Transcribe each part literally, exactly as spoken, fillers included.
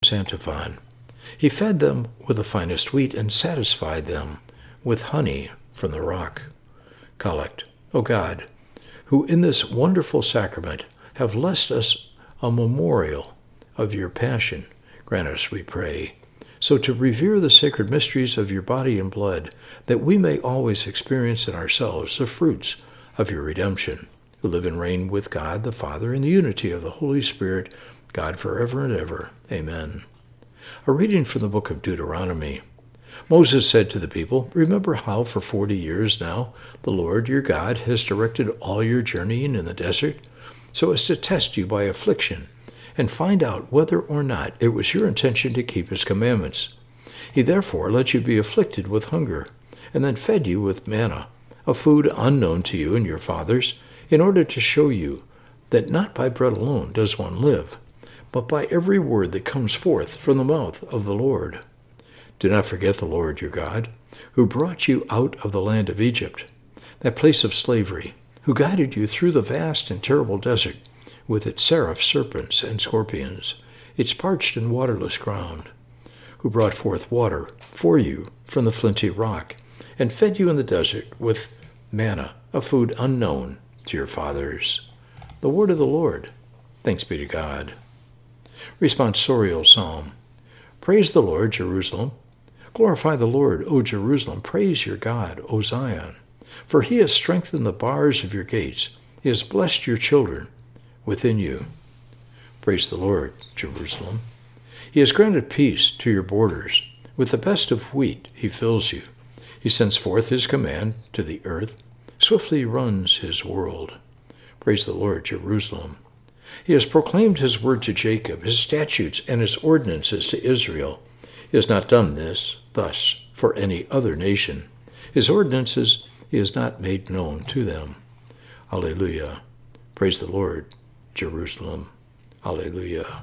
Praise Antiphon. He fed them with the finest wheat and satisfied them with honey from the rock. Collect. O God, who in this wonderful sacrament have blessed us a memorial of your passion, grant us, we pray, so to revere the sacred mysteries of your body and blood, that we may always experience in ourselves the fruits of your redemption, who live and reign with God the Father in the unity of the Holy Spirit, God forever and ever. Amen. A reading from the book of Deuteronomy. Moses said to the people, remember how for forty years now the Lord your God has directed all your journeying in the desert, so as to test you by affliction, and find out whether or not it was your intention to keep his commandments. He therefore let you be afflicted with hunger, and then fed you with manna, a food unknown to you and your fathers, in order to show you that not by bread alone does one live, but by every word that comes forth from the mouth of the Lord. Do not forget the Lord your God, who brought you out of the land of Egypt, that place of slavery, who guided you through the vast and terrible desert, with its seraph serpents and scorpions, its parched and waterless ground, who brought forth water for you from the flinty rock, and fed you in the desert with manna, a food unknown to your fathers. The word of the Lord. Thanks be to God. Responsorial Psalm. Praise the Lord, Jerusalem. Glorify the Lord, O Jerusalem. Praise your God, O Zion. For he has strengthened the bars of your gates. He has blessed your children within you. Praise the Lord, Jerusalem. He has granted peace to your borders. With the best of wheat he fills you. He sends forth his command to the earth. Swiftly runs his world. Praise the Lord, Jerusalem. He has proclaimed his word to Jacob, his statutes and his ordinances to Israel. He has not done this thus for any other nation. His ordinances he has not made known to them. Alleluia. Praise the Lord, Jerusalem. Alleluia.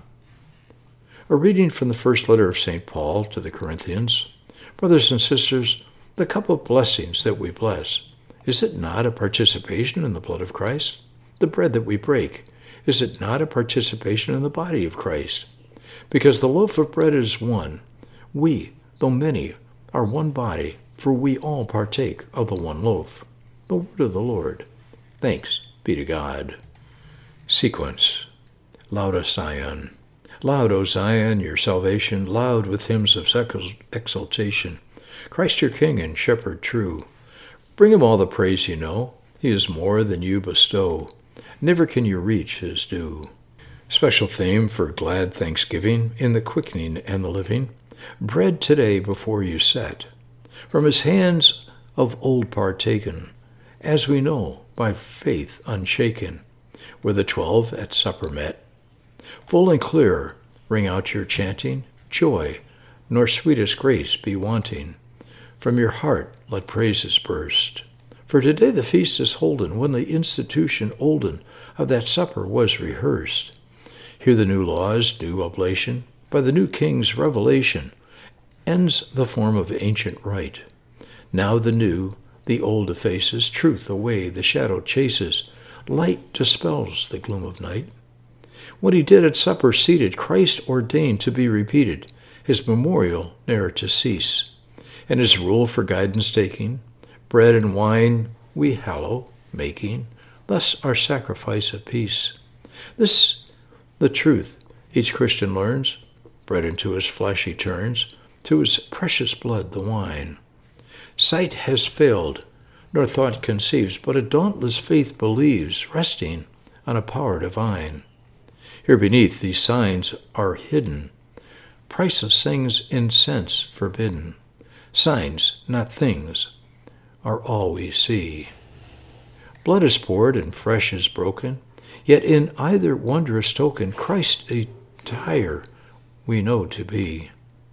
A reading from the first letter of Saint Paul to the Corinthians. Brothers and sisters, the cup of blessings that we bless, is it not a participation in the blood of Christ? The bread that we break, is it not a participation in the body of Christ? Because the loaf of bread is one, we, though many, are one body, for we all partake of the one loaf. The word of the Lord. Thanks be to God. Sequence. Loud, O Zion. Loud, O Zion, your salvation, loud with hymns of exultation. Christ your King and Shepherd true. Bring him all the praise you know. He is more than you bestow. Never can you reach his due. Special theme for glad thanksgiving in the quickening and the living. Bread today before you set. From his hands of old partaken, as we know, by faith unshaken, where the twelve at supper met. Full and clear, ring out your chanting, joy, nor sweetest grace be wanting. From your heart let praises burst. For today the feast is holden, when the institution olden of that supper was rehearsed. Here the new law's new oblation, by the new king's revelation, ends the form of ancient rite. Now the new, the old effaces, truth away the shadow chases, light dispels the gloom of night. What he did at supper seated, Christ ordained to be repeated, his memorial ne'er to cease. And his rule for guidance taking, bread and wine we hallow, making, thus our sacrifice of peace. This, the truth, each Christian learns, bread into his flesh he turns, to his precious blood the wine. Sight has failed, nor thought conceives, but a dauntless faith believes, resting on a power divine. Here beneath these signs are hidden, priceless things in sense forbidden. Signs, not things, are all we see. Blood is poured and flesh is broken, yet in either wondrous token Christ entire we know to be.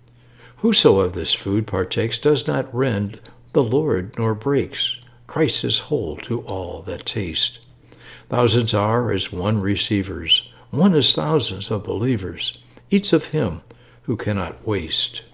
Whoso of this food partakes does not rend the Lord nor breaks. Christ is whole to all that taste. Thousands are as one receivers, one as thousands of believers, each of him who cannot waste.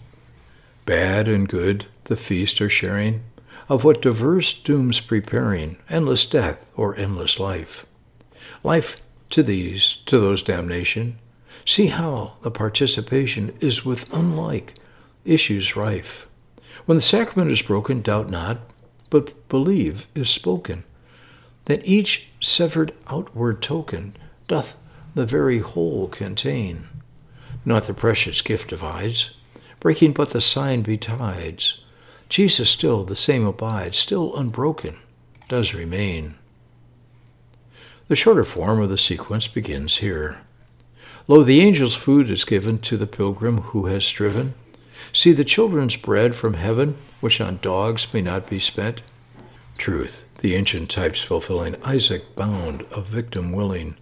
Bad and good the feast are sharing, of what diverse dooms preparing, endless death or endless life. Life to these, to those damnation, See how the participation is with unlike issues rife. When the sacrament is broken, doubt not, but believe is spoken, that each severed outward token doth the very whole contain. Not the precious gift divides, breaking but the sign betides. Jesus still the same abides, still unbroken does remain. The shorter form of the sequence begins here. Lo, the angel's food is given to the pilgrim who has striven. See the children's bread from heaven, which on dogs may not be spent. Truth, the ancient types fulfilling, Isaac bound, a victim willing.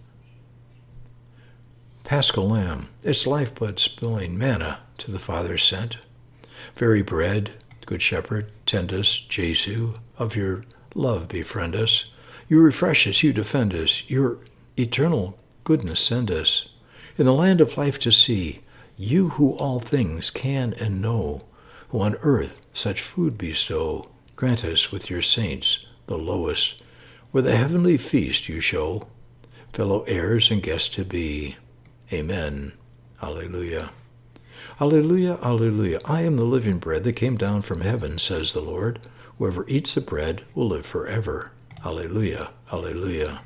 Paschal lamb, its lifeblood spilling, manna to the Father sent. Very bread, good shepherd, tend us, Jesu, of your love befriend us. You refresh us, you defend us, your eternal goodness send us. In the land of life to see, you who all things can and know, who on earth such food bestow, grant us with your saints, the lowest, where the heavenly feast you show, fellow heirs and guests to be. Amen. Alleluia. Alleluia, alleluia. I am the living bread that came down from heaven, says the Lord. Whoever eats the bread will live forever. Alleluia, alleluia.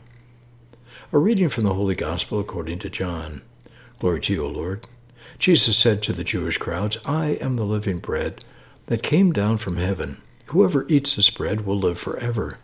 A reading from the Holy Gospel according to John. Glory to you, O Lord. Jesus said to the Jewish crowds, I am the living bread that came down from heaven. Whoever eats this bread will live forever.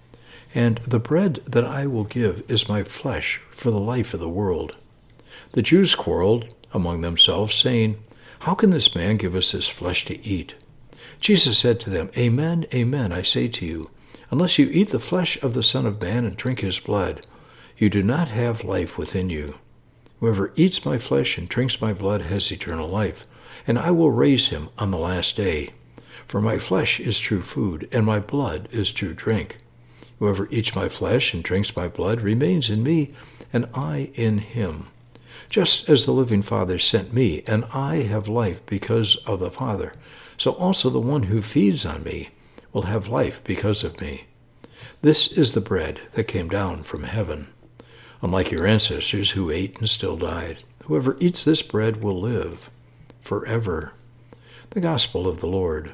And the bread that I will give is my flesh for the life of the world. The Jews quarreled among themselves, saying, How can this man give us his flesh to eat? Jesus said to them, Amen, amen, I say to you, unless you eat the flesh of the Son of Man and drink his blood, you do not have life within you. Whoever eats my flesh and drinks my blood has eternal life, and I will raise him on the last day. For my flesh is true food, and my blood is true drink. Whoever eats my flesh and drinks my blood remains in me, and I in him. Just as the living Father sent me, and I have life because of the Father, so also the one who feeds on me will have life because of me. This is the bread that came down from heaven. Unlike your ancestors who ate and still died, whoever eats this bread will live forever. The Gospel of the Lord.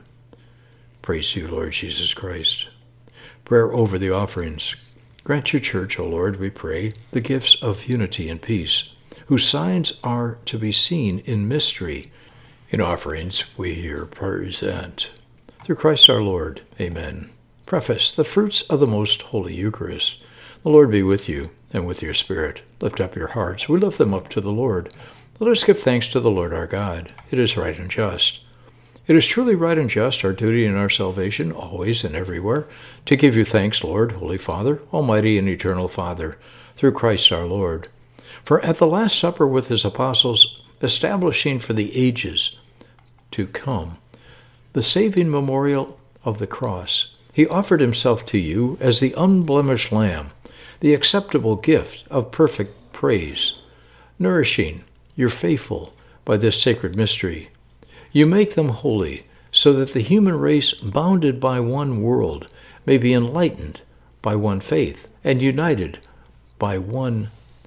Praise to you, Lord Jesus Christ. Prayer over the offerings. Grant your church, O Lord, we pray, the gifts of unity and peace, whose signs are to be seen in mystery. In offerings we here present. Through Christ our Lord. Amen. Preface. The fruits of the most holy Eucharist. The Lord be with you, and with your spirit. Lift up your hearts. We lift them up to the Lord. Let us give thanks to the Lord our God. It is right and just. It is truly right and just, our duty and our salvation, always and everywhere, to give you thanks, Lord, Holy Father, Almighty and Eternal Father, through Christ our Lord. For at the Last Supper with his apostles, establishing for the ages to come the saving memorial of the cross, he offered himself to you as the unblemished Lamb, the acceptable gift of perfect praise, nourishing your faithful by this sacred mystery. You make them holy, so that the human race, bounded by one world, may be enlightened by one faith and united by one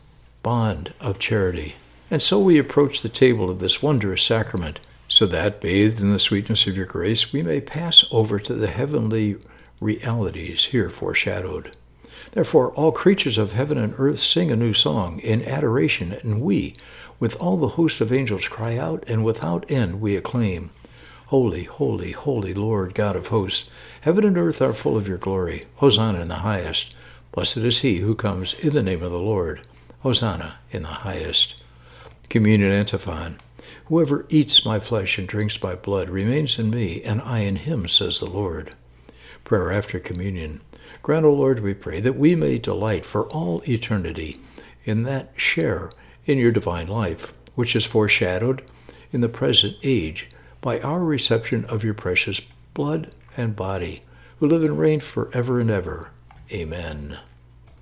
bond of charity. And so we approach the table of this wondrous sacrament, so that, bathed in the sweetness of your grace, we may pass over to the heavenly realities here foreshadowed. Therefore, all creatures of heaven and earth sing a new song in adoration, and we, with all the host of angels, cry out, and without end we acclaim, Holy, holy, holy Lord, God of hosts, heaven and earth are full of your glory. Hosanna in the highest. Blessed is he who comes in the name of the Lord. Hosanna in the highest. Communion Antiphon. Whoever eats my flesh and drinks my blood remains in me, and I in him, says the Lord. Prayer after communion. Grant, O Lord, we pray, that we may delight for all eternity in that share in your divine life, which is foreshadowed in the present age by our reception of your precious blood and body, who live and reign forever and ever. Amen.